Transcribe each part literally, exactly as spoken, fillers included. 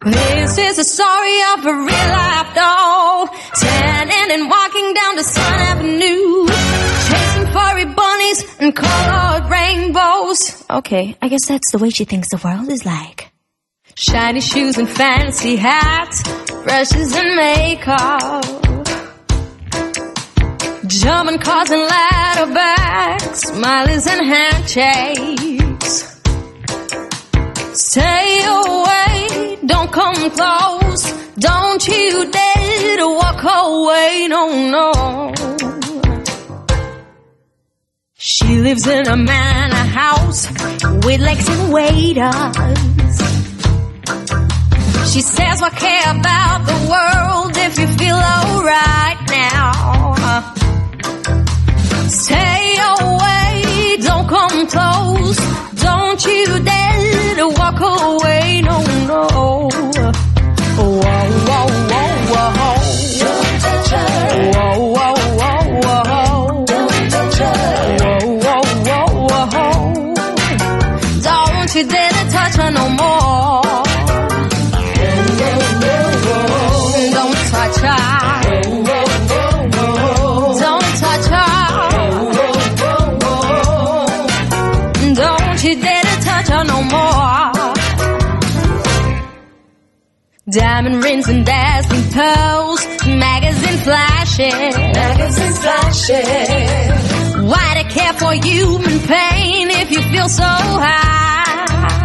This is the story of a real life doll, standing and walking down the Sun Avenue, chasing furry bunnies and colored rainbows. Okay, I guess that's the way she thinks the world is like. Shiny shoes and fancy hats, brushes and makeup, German cars and ladder bags, smileys and handshakes. Stay away, don't come close, don't you dare to walk away, no, no. She lives in a manor house with legs and waiters. She says, I care about the world if you feel alright now. Stay away, don't come close, don't you dare to walk away, no, no. Whoa, whoa, whoa, whoa. Don't touch her. Whoa, whoa, whoa, whoa. Don't touch her. Whoa, whoa, whoa, whoa. Don't you dare to touch her no more. Don't touch her. Don't touch her. Don't you dare to touch her no more. Diamond rings and dazzling pearls, magazine flashes, magazine flashes. Why to care for human pain if you feel so high?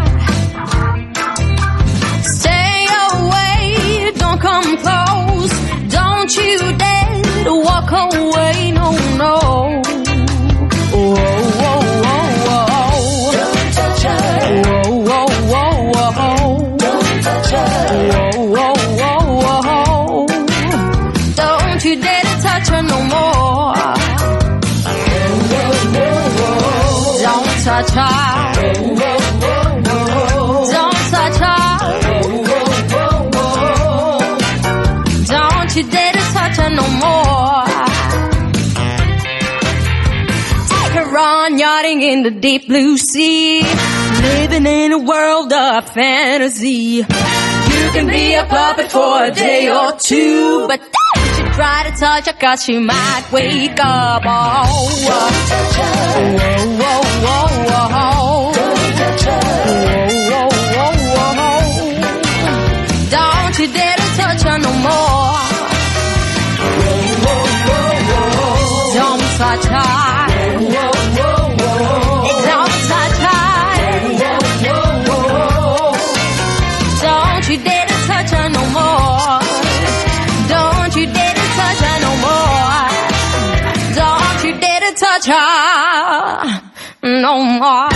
Stay away, don't come close, don't you dare to walk away, no, no. Whoa, whoa, whoa, whoa. Don't touch her. Whoa, whoa, whoa, whoa. Don't touch her. Whoa, whoa, whoa, whoa. Don't you dare to touch her no more. Don't touch her. Don't touch her. Don't you dare to touch her no more. Take her on yachting in the deep blue sea, living in a world of fantasy. You can be a puppet for a day or two, but don't you try to touch her, cause she might wake up. Oh, whoa, whoa, whoa, whoa, whoa. Whoa, whoa, whoa. Don't you dare to touch her no more. Don't touch her. Don't touch her. Don't you dare to touch her no more. Don't you dare to touch her no more. Don't you dare to touch her no more.